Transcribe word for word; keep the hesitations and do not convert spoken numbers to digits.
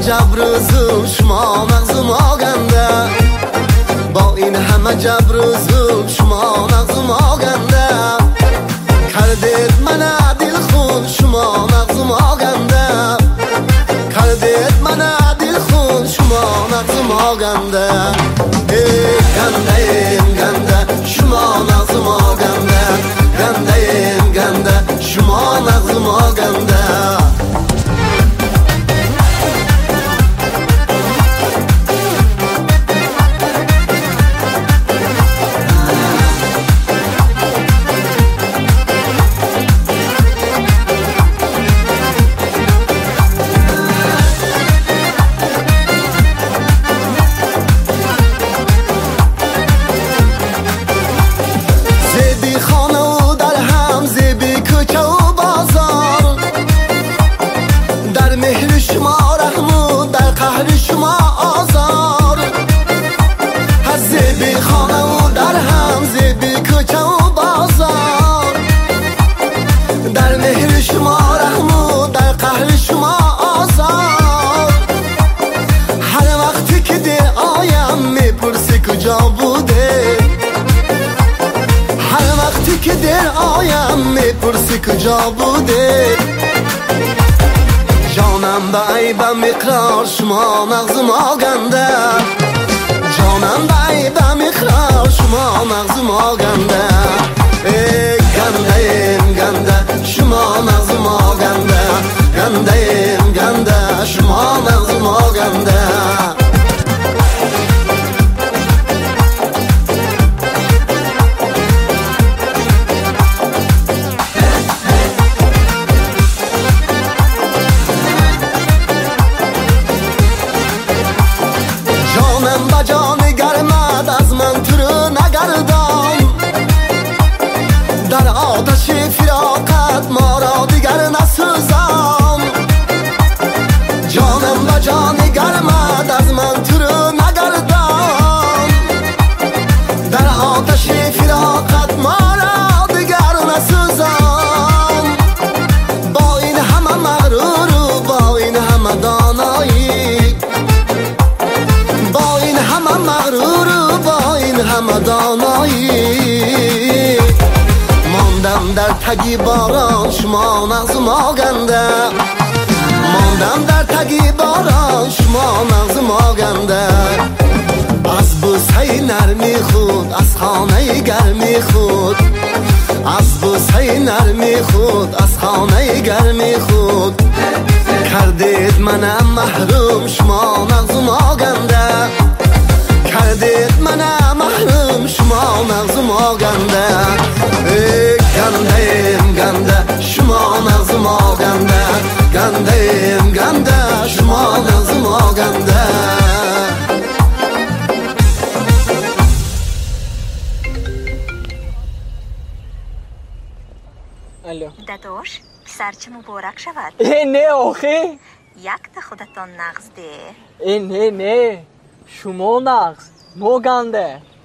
جبر و ظلم شما مغزم آگنده، با این همه جبر و ظلم شما مغزم آگنده، کردید من دل خون شما مغزم آگنده، کردید من دل خون شما مغزم آگنده. ای گنده این گنده شما مغزم آگنده، گنده این گنده شما مغزم آگنده. کجا بوده هر وقتی که در آیم میپرسی کجا بوده، جانم به عیبم اقرار شما مغزم آگنده، جانم به عیبم اقرار شما مغزم آگنده. ای گنده این گنده شما مغزم آگنده، گنده این گنده شما مغزم آگنده. با جان گرمت از من تو رو نگردان، در آتش فراقت ما را دیگر نسوزان، جانم با جان گرمت از من تو رو نگردان، در آتش فراقت ما را دیگر نسوزان. با این همه مغرور و با این همه دانایی، با این همه مغرور و با این همه دانایی، ماندم در تگی باران شما مغزم آگنده، ماندم در تگی باران شما مغزم آگنده. از بوسه نرمی خود از خانه گرمی خود، از بوسه نرمی خود از خانه گرمی خود، کردید منم محروم شما مغزم آگنده، کردید منم محروم شما مغزم آگنده. ای گنده این گنده شما مغزم آگنده، گنده این گنده شما مغزم آگنده. الو داداش سرچه مبارک شود. ای نه آخه یک تا خودتان نغز ده. ای نه نه شما نغز ما گنده.